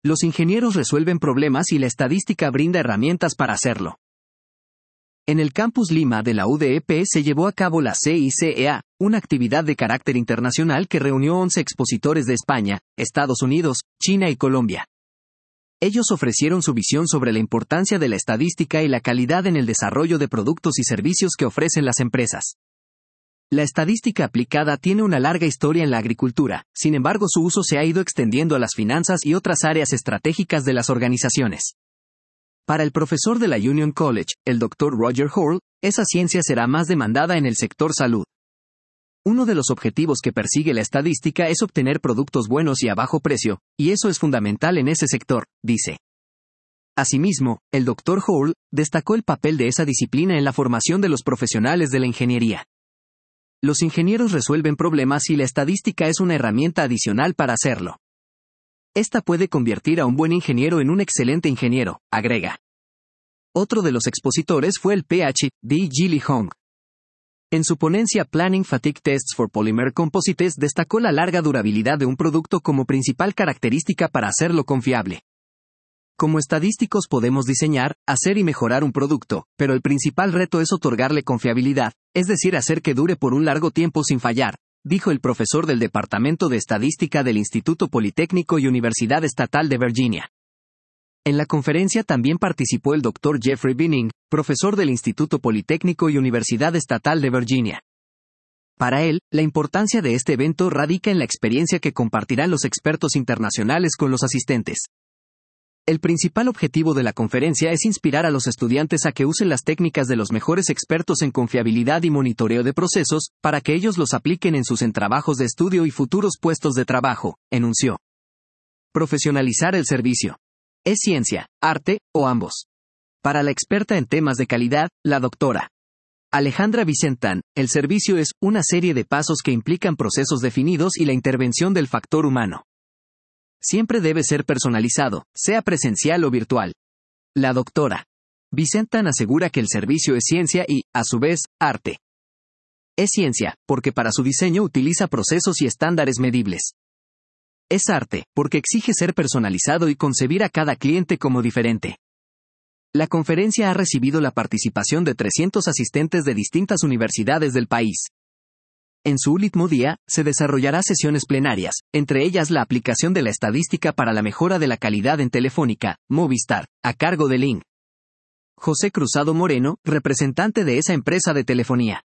Los ingenieros resuelven problemas y la estadística brinda herramientas para hacerlo. En el Campus Lima de la UDEP se llevó a cabo la CICEA, una actividad de carácter internacional que reunió 11 expositores de España, Estados Unidos, China y Colombia. Ellos ofrecieron su visión sobre la importancia de la estadística y la calidad en el desarrollo de productos y servicios que ofrecen las empresas. La estadística aplicada tiene una larga historia en la agricultura, sin embargo su uso se ha ido extendiendo a las finanzas y otras áreas estratégicas de las organizaciones. Para el profesor de la Union College, el Dr. Roger Hall, esa ciencia será más demandada en el sector salud. Uno de los objetivos que persigue la estadística es obtener productos buenos y a bajo precio, y eso es fundamental en ese sector, dice. Asimismo, el Dr. Hall destacó el papel de esa disciplina en la formación de los profesionales de la ingeniería. Los ingenieros resuelven problemas y la estadística es una herramienta adicional para hacerlo. Esta puede convertir a un buen ingeniero en un excelente ingeniero, agrega. Otro de los expositores fue el Ph.D. Gili Hong. En su ponencia Planning Fatigue Tests for Polymer Composites destacó la larga durabilidad de un producto como principal característica para hacerlo confiable. Como estadísticos podemos diseñar, hacer y mejorar un producto, pero el principal reto es otorgarle confiabilidad, es decir, hacer que dure por un largo tiempo sin fallar, dijo el profesor del Departamento de Estadística del Instituto Politécnico y Universidad Estatal de Virginia. En la conferencia también participó el Dr. Jeffrey Binning, profesor del Instituto Politécnico y Universidad Estatal de Virginia. Para él, la importancia de este evento radica en la experiencia que compartirán los expertos internacionales con los asistentes. El principal objetivo de la conferencia es inspirar a los estudiantes a que usen las técnicas de los mejores expertos en confiabilidad y monitoreo de procesos, para que ellos los apliquen en sus trabajos de estudio y futuros puestos de trabajo, enunció. Profesionalizar el servicio. ¿Es ciencia, arte, o ambos? Para la experta en temas de calidad, la doctora Alejandra Vicentán, el servicio es una serie de pasos que implican procesos definidos y la intervención del factor humano. Siempre debe ser personalizado, sea presencial o virtual. La doctora Vicentán asegura que el servicio es ciencia y, a su vez, arte. Es ciencia, porque para su diseño utiliza procesos y estándares medibles. Es arte, porque exige ser personalizado y concebir a cada cliente como diferente. La conferencia ha recibido la participación de 300 asistentes de distintas universidades del país. En su último día, se desarrollará sesiones plenarias, entre ellas la aplicación de la estadística para la mejora de la calidad en Telefónica, Movistar, a cargo de Link. José Cruzado Moreno, representante de esa empresa de telefonía.